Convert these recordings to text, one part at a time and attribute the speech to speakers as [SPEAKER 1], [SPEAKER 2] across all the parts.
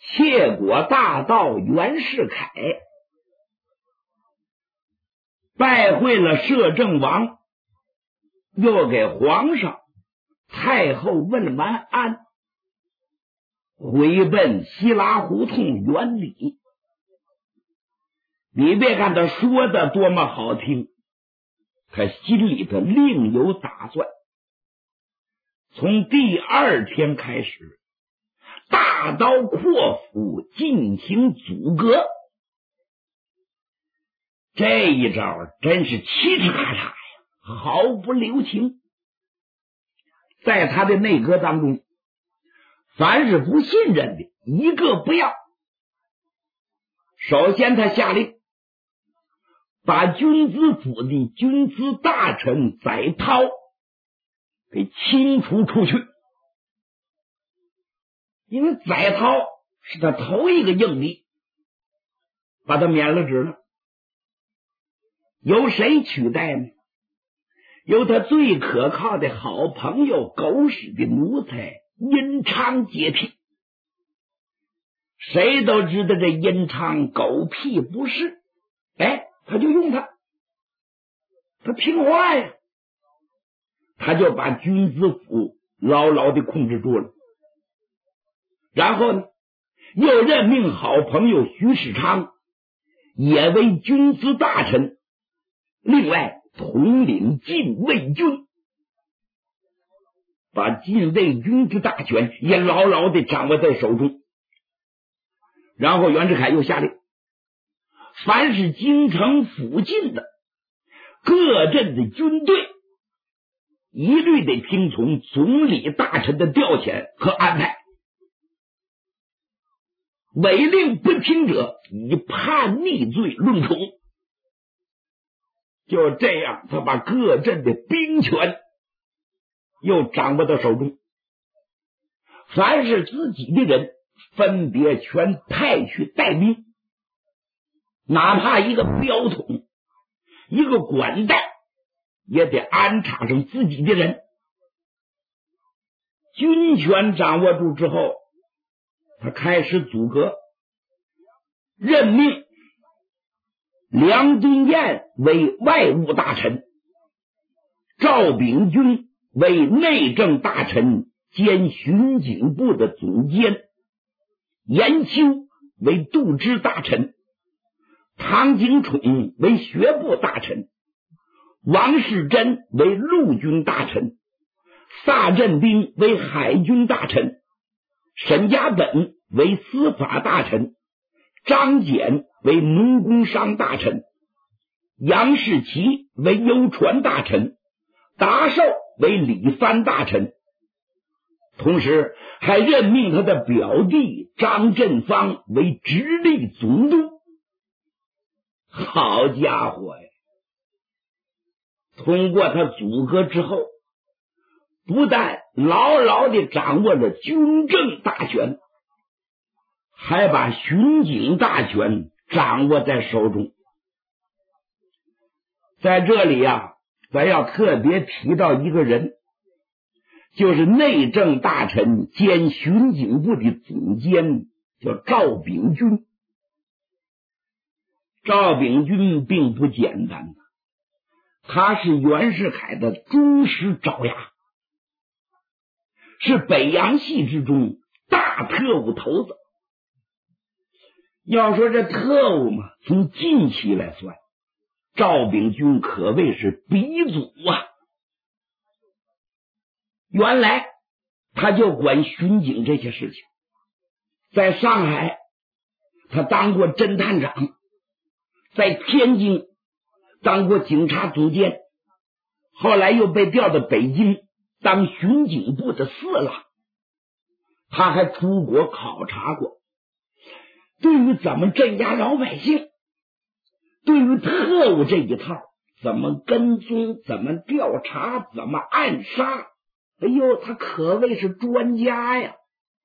[SPEAKER 1] 窃国大盗袁世凯拜会了摄政王，又给皇上太后问完安，回奔西拉胡同园里。你别看他说的多么好听，他心里头另有打算。从第二天开始，大刀阔斧进行阻隔。这一招真是嘁哧咔嚓呀，毫不留情。在他的内阁当中，凡是不信任的一个不要。首先他下令把军资府的军资大臣载涛给清除出去，因为载涛是他头一个硬敌，把他免了职了。由谁取代呢？由他最可靠的好朋友狗屎的奴才殷昌接替。谁都知道这殷昌狗屁不是，他就用他听话呀，他就把军资府牢牢的控制住了。然后呢，又任命好朋友徐世昌也为军资大臣，另外统领禁卫军，把禁卫军之大权也牢牢的掌握在手中。然后袁世凯又下令，凡是京城附近的各镇的军队，一律得听从总理大臣的调遣和安排，违令不听者以叛逆罪论处。就这样，他把各镇的兵权又掌握到手中，凡是自己的人分别全派去带兵，哪怕一个镖筒一个管带也得安插上自己的人。军权掌握住之后，他开始阻隔，任命梁敦彦为外务大臣，赵秉钧为内政大臣兼巡警部的总监，严丘为度支大臣，唐景宠为学部大臣，王世贞为陆军大臣，萨镇兵为海军大臣，沈家本为司法大臣，张謇为农工商大臣，杨士奇为邮传大臣，达寿为理藩大臣。同时还任命他的表弟张振芳为直隶总督。好家伙呀！通过他组阁之后，不但牢牢地掌握了军政大权，还把巡警大权掌握在手中。在这里咱要特别提到一个人，就是内政大臣兼巡警部的总监，叫赵秉钧。赵秉钧并不简单，他是袁世凯的忠实爪牙，是北洋系之中大特务头子。要说这特务嘛，从近期来算，赵秉钧可谓是鼻祖啊。原来他就管巡警这些事情，在上海他当过侦探长，在天津当过警察总监，后来又被调到北京当巡警部的司郎。他还出国考察过，对于怎么镇压老百姓，对于特务这一套，怎么跟踪，怎么调查，怎么暗杀，他可谓是专家呀。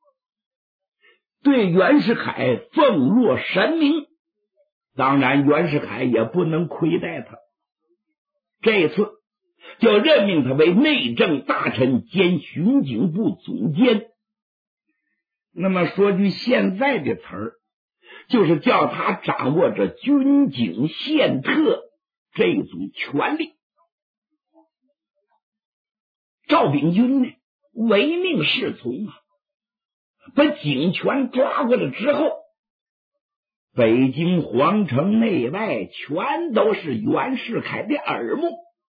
[SPEAKER 1] 对袁世凯奉若神明，当然袁世凯也不能亏待他。这一次就任命他为内政大臣兼巡警部总监。 那么说句现在的词儿，就是叫他掌握着军警宪特这种权力。赵秉钧呢，唯命是从啊，把警权抓过来之后，北京皇城内外全都是袁世凯的耳目，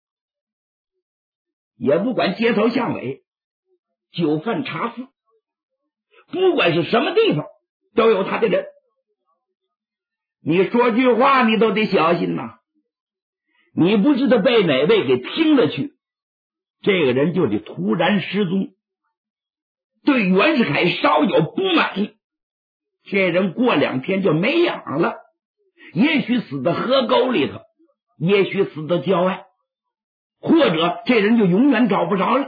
[SPEAKER 1] 也不管街头巷尾、酒饭茶肆，不管是什么地方都有他的人。你说句话你都得小心呐，你不知道被哪位给听了去，这个人就得突然失踪。对袁世凯稍有不满，这人过2天就没影了，也许死在河沟里头，也许死在郊外，或者这人就永远找不着了。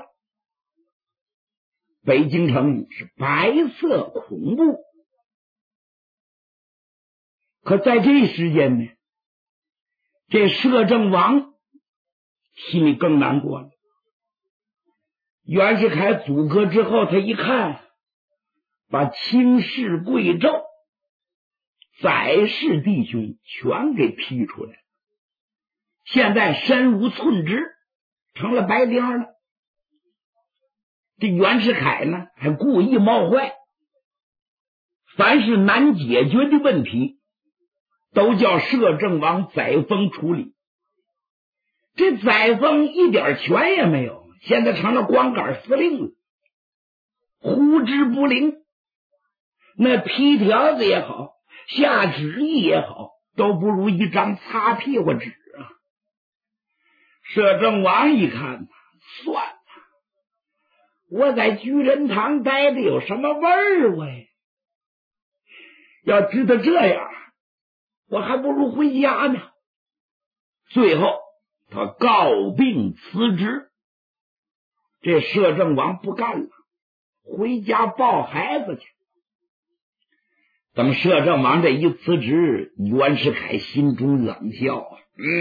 [SPEAKER 1] 北京城是白色恐怖。可在这时间呢，这摄政王心里更难过了。袁世凯阻隔之后，他一看，把卿士贵胄、宰士弟兄全给批出来，现在身无寸职，成了白丁了。这袁世凯呢，还故意冒坏，凡是难解决的问题都叫摄政王载沣处理。这载沣一点权也没有，现在成了光杆司令了，呼之不灵。那批条子也好，下旨意也好，都不如一张擦屁股纸啊。摄政王一看，算了，我在居仁堂待的有什么味儿喂？要知道这样，我还不如回家呢。最后他告病辞职。这摄政王不干了，回家抱孩子去。等摄政王这一辞职，袁世凯心中冷笑啊，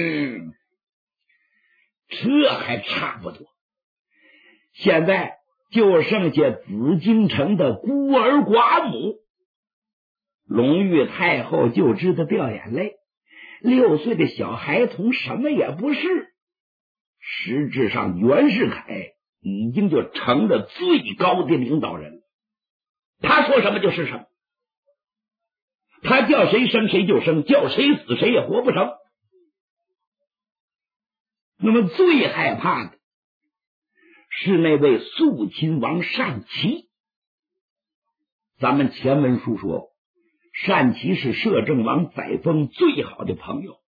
[SPEAKER 1] 这还差不多。现在就剩下紫禁城的孤儿寡母。隆裕太后就知道掉眼泪，6岁的小孩童什么也不是。实质上袁世凯已经就成了最高的领导人，他说什么就是什么，他叫谁生谁就生，叫谁死谁也活不成。那么最害怕的是那位肃亲王单骑。咱们前文书说，单骑是摄政王载沣最好的朋友，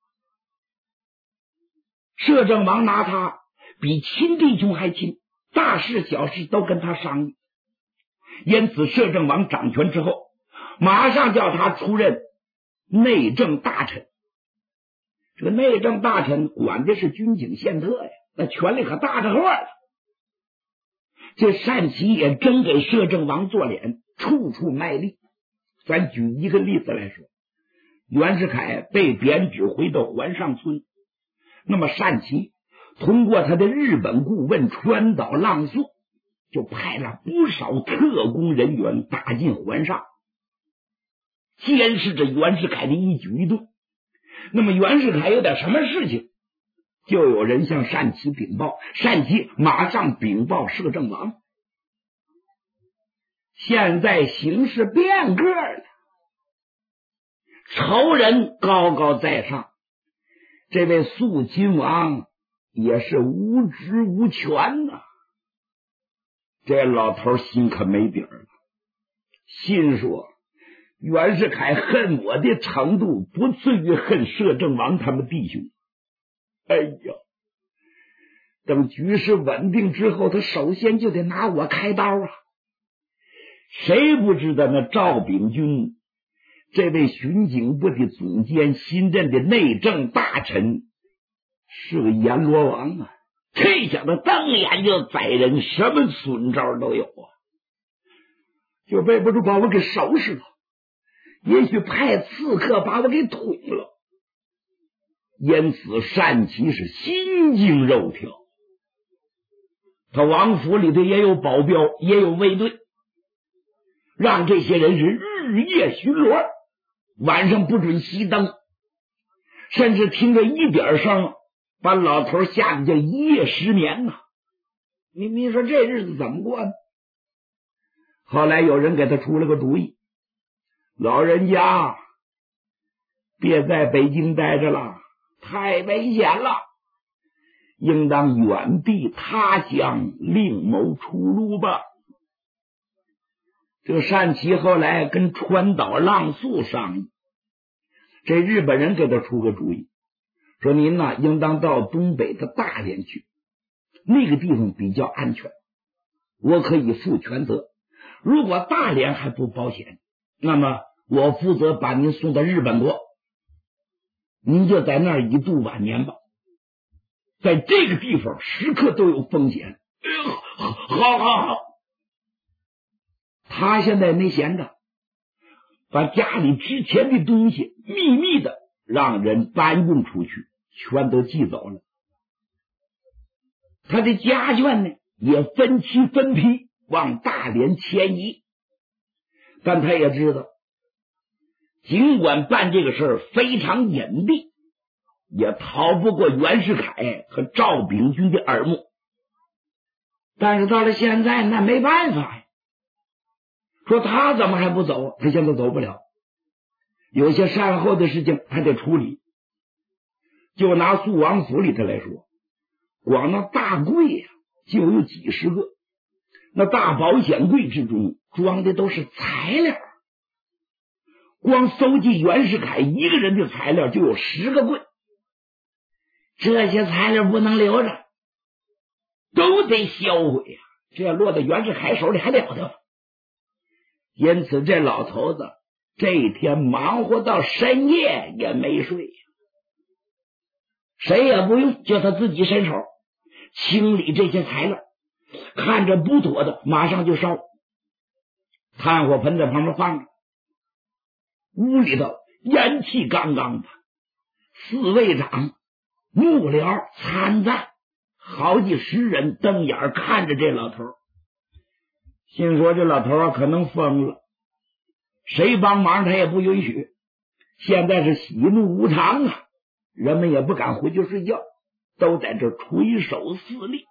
[SPEAKER 1] 摄政王拿他比亲弟兄还亲，大事小事都跟他商议。因此摄政王掌权之后，马上叫他出任内政大臣。这个内政大臣管的是军警宪特呀，那权力可大着货了。这单骑也真给摄政王做脸，处处卖力。咱举一个例子来说，袁世凯被贬指回到环上村，那么单骑通过他的日本顾问川岛浪速，就派了不少特工人员打进环上，监视着袁世凯的一举一动。那么袁世凯有点什么事情，就有人向单骑禀报，单骑马上禀报摄政王。现在形势变个了，仇人高高在上，这位肃亲王也是无职无权呐。这老头心可没底儿了，心说袁世凯恨我的程度不至于恨摄政王他们弟兄。哎呀，等局势稳定之后，他首先就得拿我开刀啊！谁不知道那赵秉钧这位巡警部的总监新任的内政大臣是个阎罗王啊！这小子瞪眼就宰人，什么损招都有啊！就背不住把我给收拾了，也许派刺客把我给捅了。因此单骑是心惊肉跳，他王府里头也有保镖，也有卫队。 让这些人是日夜巡逻，晚上不准熄灯，甚至听着一点声，把老头吓得就一夜失眠呐。你说这日子怎么过呢？后来有人给他出了个主意，老人家别在北京待着了，太危险了，应当远避他乡，另谋出路吧。这个单骑后来跟川岛浪速商议，这日本人给他出个主意，说您呢应当到东北的大连去，那个地方比较安全，我可以负全责。如果大连还不保险，那么我负责把您送到日本国，您就在那儿一度晚年吧。在这个地方时刻都有风险。好，他现在没闲着，把家里值钱的东西秘密的让人搬运出去，全都寄走了。他的家眷呢也分期分批往大连迁移。但他也知道，尽管办这个事儿非常隐蔽，也逃不过袁世凯和赵秉钧的耳目。但是到了现在那没办法呀，说他怎么还不走？他现在走不了，有些善后的事情还得处理。就拿肃王府里头来说，光那大柜呀就有几十个，那大保险柜之中装的都是材料，光搜集袁世凯一个人的材料就有10个柜，这些材料不能留着，都得销毁呀，这落到袁世凯手里还了得。因此这老头子这一天忙活到深夜也没睡，谁也不用，就他自己伸手清理这些材料，看着不妥的马上就烧。炭火盆在旁边放着，屋里头烟气杠杠的，侍卫长幕僚参赞好几10人瞪眼看着这老头，心说这老头可能疯了，谁帮忙他也不允许。现在是喜怒无常啊，人们也不敢回去睡觉，都在这垂手肆力。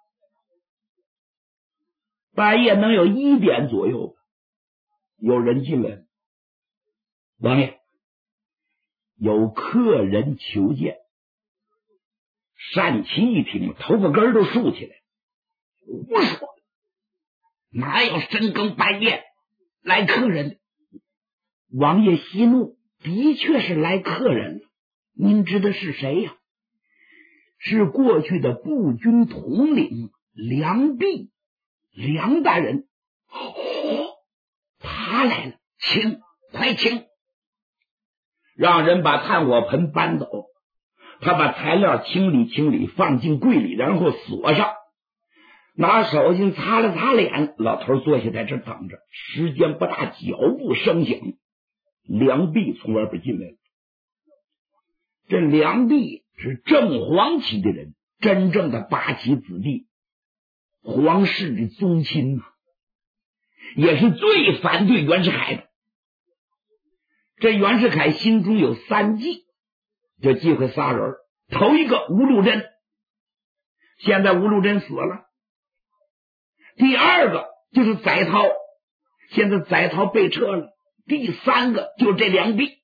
[SPEAKER 1] 半夜能有1点左右，有人进来，王爷，有客人求见。单骑一听，头发根都竖起来，胡说，哪有深更半夜来客人？王爷息怒，的确是来客人了。您知道是谁呀？是过去的步军统领梁弼，梁大人。他来了，请，快请。让人把炭火盆搬走，他把材料清理清理，放进柜里，然后锁上，拿手巾擦了擦脸。老头坐下在这等着，时间不大，脚步声响，梁弼从外边进来了。这梁弼是正黄旗的人，真正的8旗子弟，皇室的宗亲啊，也是最反对袁世凯的。这袁世凯心中有3忌，就忌讳仨人。头一个吴禄贞，现在吴禄贞死了。第二个就是载涛，现在载涛被撤了。第3个就是这梁弼，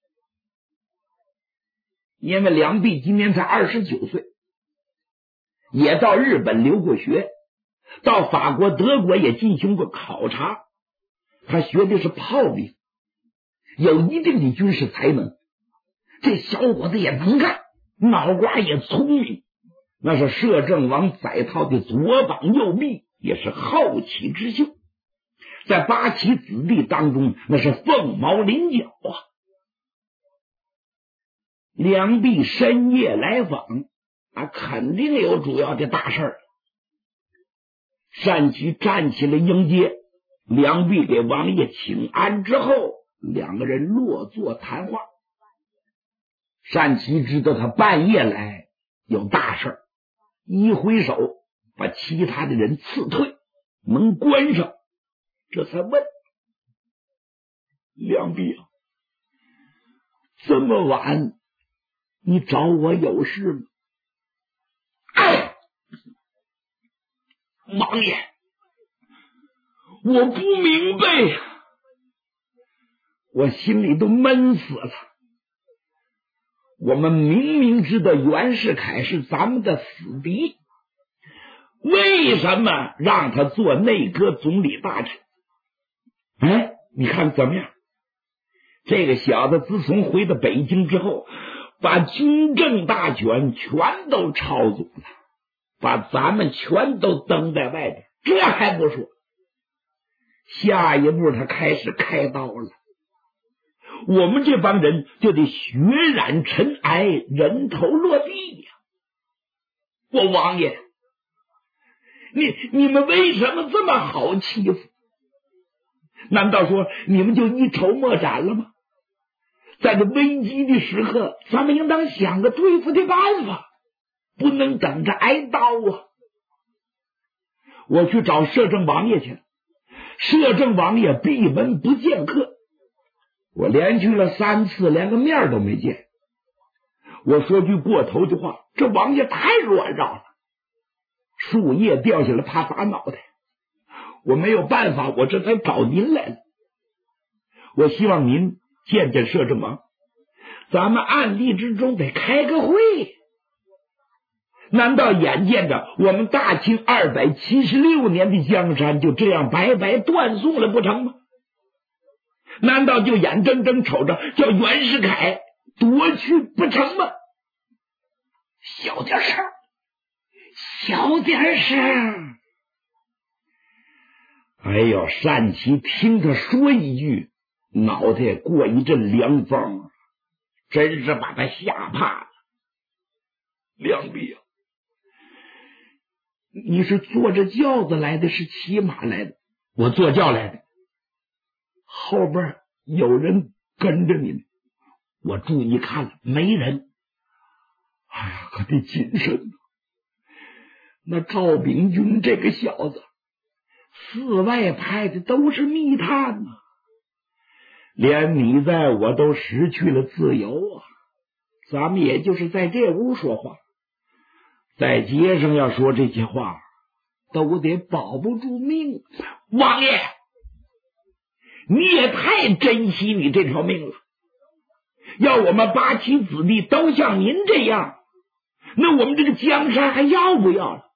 [SPEAKER 1] 因为梁弼今年才29岁，也到日本留过学，到法国德国也进行过考察，他学的是炮兵，有一定的军事才能。这小伙子也能干，脑瓜也聪明，那是摄政王载涛的左膀右臂，也是好奇之秀，在8旗子弟当中那是凤毛麟角啊。梁弼深夜来访，肯定有主要的大事儿。单骑站起来迎接，梁弼给王爷请安之后，两个人落座谈话。单骑知道他半夜来有大事，一挥手把其他的人辞退，门关上，这才问梁弼，这么晚你找我有事吗？王爷，我不明白呀，我心里都闷死了。我们明明知道袁世凯是咱们的死敌，为什么让他做内阁总理大臣？哎，你看怎么样？这个小子自从回到北京之后，把军政大权全都抄走了，把咱们全都蹬在外边。这还不说，下一步他开始开刀了。我们这帮人就得血染尘埃，人头落地呀！我王爷，你们为什么这么好欺负？难道说你们就一筹莫展了吗？在这危机的时刻，咱们应当想个对付的办法，不能等着挨刀啊！我去找摄政王爷去了，摄政王爷闭门不见客，我连去了3次，连个面都没见。我说句过头的话，这王爷太软弱了，树叶掉下来怕砸脑袋。我没有办法，我这才找您来了。我希望您见见摄政王，咱们暗地之中得开个会。难道眼见着我们大清276年的江山就这样白白断送了不成吗？难道就眼睁睁瞅着叫袁世凯夺去不成吗？小点声，小点声！哎呦，单琦听他说一句，脑袋过一阵凉风，真是把他吓怕了。梁弼，你是坐着轿子来的，是骑马来的？我坐轿来的，后边有人跟着你们，我注意看了，没人。哎呀，可得谨慎。那赵秉钧这个小子，四外派的都是密探呐，连你在我都失去了自由啊！咱们也就是在这屋说话，在街上要说这些话，都得保不住命。王爷，你也太珍惜你这条命了。要我们八旗子弟都像您这样，那我们这个江山还要不要了？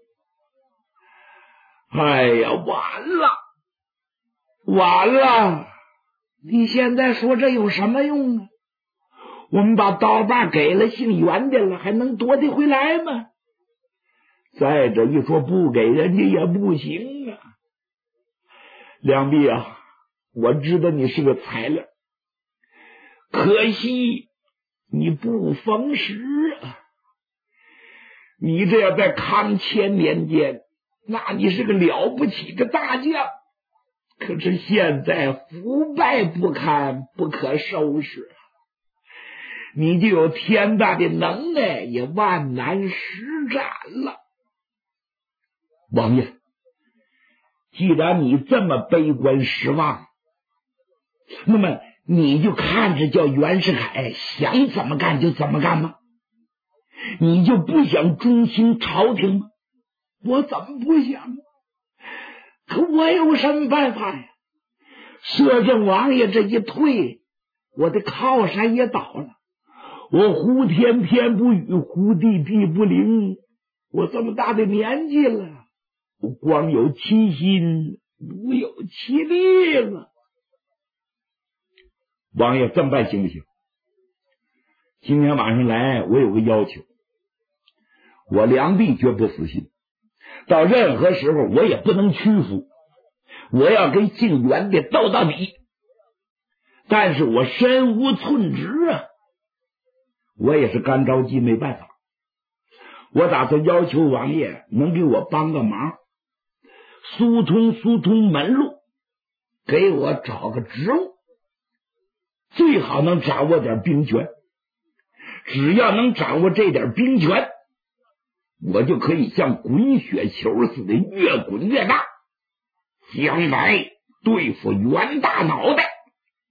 [SPEAKER 1] 哎呀，完了，完了！你现在说这有什么用啊？我们把刀把给了姓袁的了，还能夺得回来吗？再者一说，不给人家也不行啊。梁弼啊，我知道你是个材料，可惜你不逢时啊。你这要在康乾年间，那你是个了不起的大将，可是现在腐败不堪，不可收拾，你就有天大的能耐，也万难施展了。王爷，既然你这么悲观失望，那么你就看着叫袁世凯想怎么干就怎么干吗？你就不想中兴朝廷吗？我怎么不想？可我有什么办法呀？摄政王爷这一退，我的靠山也倒了，我呼天天不语，呼地地不灵，我这么大的年纪了，我光有其心，无有其力了。王爷，这么办行不行？今天晚上来，我有个要求，我梁弼绝不死心，到任何时候我也不能屈服，我要跟姓袁的斗到底。但是我身无寸职啊，我也是干着急，没办法。我打算要求王爷能给我帮个忙，疏通门路，给我找个职务，最好能掌握点兵权。只要能掌握这点兵权，我就可以像滚雪球似的越滚越大，将来对付袁大脑袋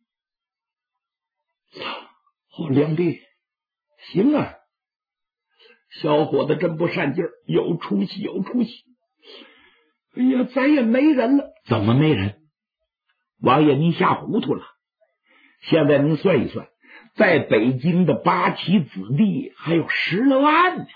[SPEAKER 1] 梁帝，行啊，小伙子真不善劲儿，有出息有出息。哎呀，咱也没人了。怎么没人？王爷您瞎糊涂了。现在您算一算，在北京的八旗子弟还有10来万呢。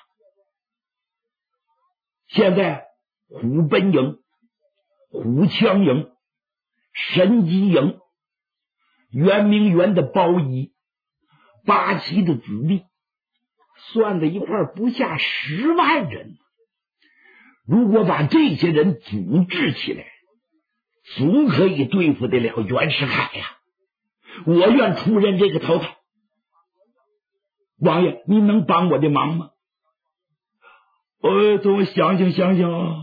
[SPEAKER 1] 现在虎贲营、虎枪营、神机营、圆明园的包衣、八旗的子弟，算在一块不下10万人。如果把这些人组织起来，总可以对付得了袁世凯呀。我愿出任这个头头。王爷，您能帮我的忙吗？等我想想。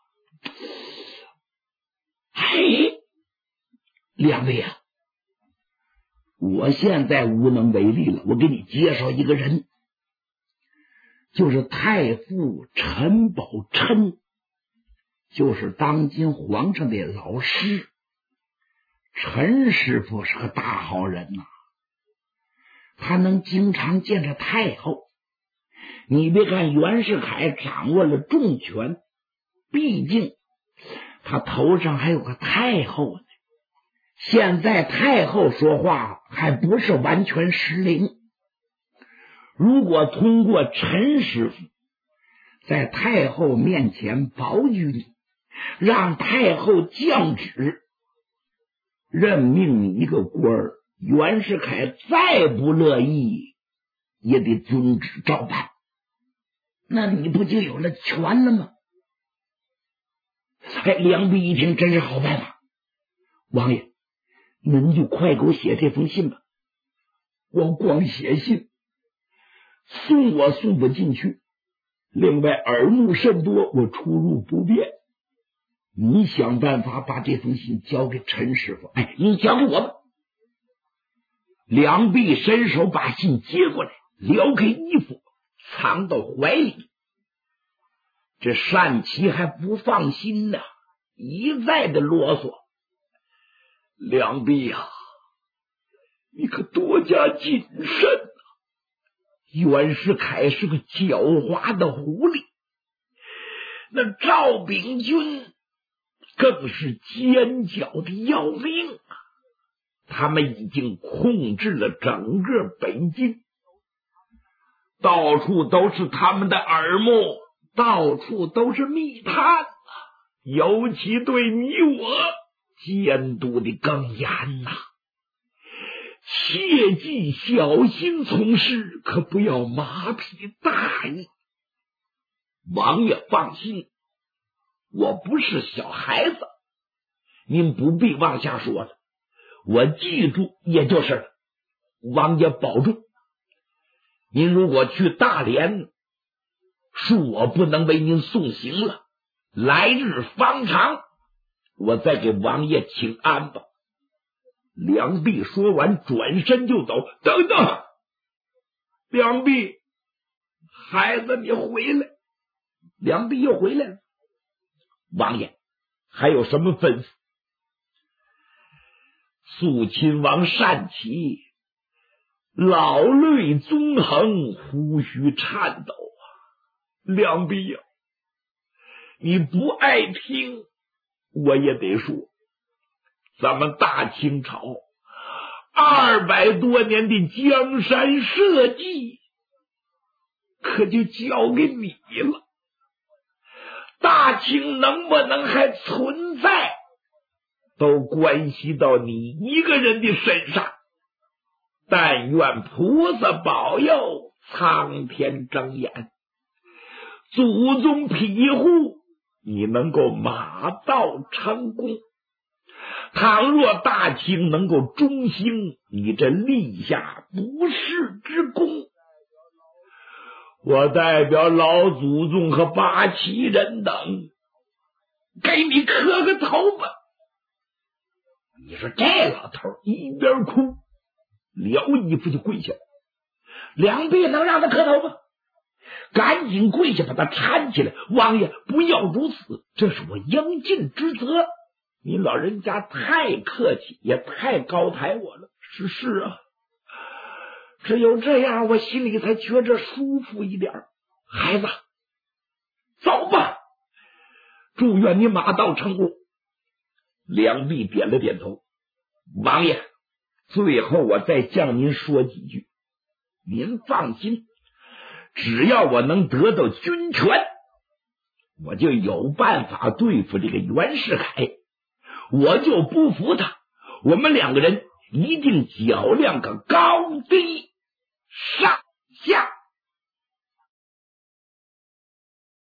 [SPEAKER 1] 两位啊，我现在无能为力了。我给你介绍一个人，就是太傅陈宝琛，就是当今皇上的老师。陈师傅是个大好人呐，他能经常见着太后。你别看袁世凯掌握了重权，毕竟他头上还有个太后呢。现在太后说话还不是完全失灵。如果通过陈师傅在太后面前保举你，让太后降旨，任命你一个官儿，袁世凯再不乐意也得遵旨照办，那你不就有了权了吗？梁弼一听，真是好办法。王爷，您就快给我写这封信吧。我光写信送我送不进去，另外耳目甚多，我出入不便。你想办法把这封信交给陈师傅。你交给我吧。梁弼伸手把信接过来，撩开衣服藏到怀里。这单琦还不放心呢，一再的啰嗦。梁弼呀，你可多加谨慎啊！袁世凯是个狡猾的狐狸，那赵秉钧更是奸狡的要命啊！他们已经控制了整个北京，到处都是他们的耳目，到处都是密探啊！尤其对你我监督的更严呐，切记小心从事，可不要马屁大意。王爷放心，我不是小孩子，您不必往下说了，我记住也就是了。王爷保重。您如果去大连，恕我不能为您送行了，来日方长，我再给王爷请安吧。梁弼说完转身就走。等等，梁弼，孩子你回来。梁弼又回来了。王爷还有什么吩咐？肃亲王单琦老泪纵横，胡须颤抖啊！梁弼呀，你不爱听我也得说，咱们大清朝200多年的江山社稷可就交给你了。大清能不能还存在，都关系到你一个人的身上。但愿菩萨保佑，苍天睁眼，祖宗庇护，你能够马到成功。倘若大清能够中兴，你这立下不世之功，我代表老祖宗和八旗人等给你磕个头吧。你说这老头一边哭撩衣服就跪下了。梁弼能让他磕头吗？赶紧跪下把他搀起来。王爷不要如此，这是我应尽之责。您老人家太客气，也太高抬我了。是啊， 只有这样，我心里才觉着舒服一点。孩子，走吧，祝愿你马到成功。梁璧点了点头。王爷，最后我再向您说几句，您放心，只要我能得到军权，我就有办法对付这个袁世凯，我就不服他，我们两个人一定较量个高低上。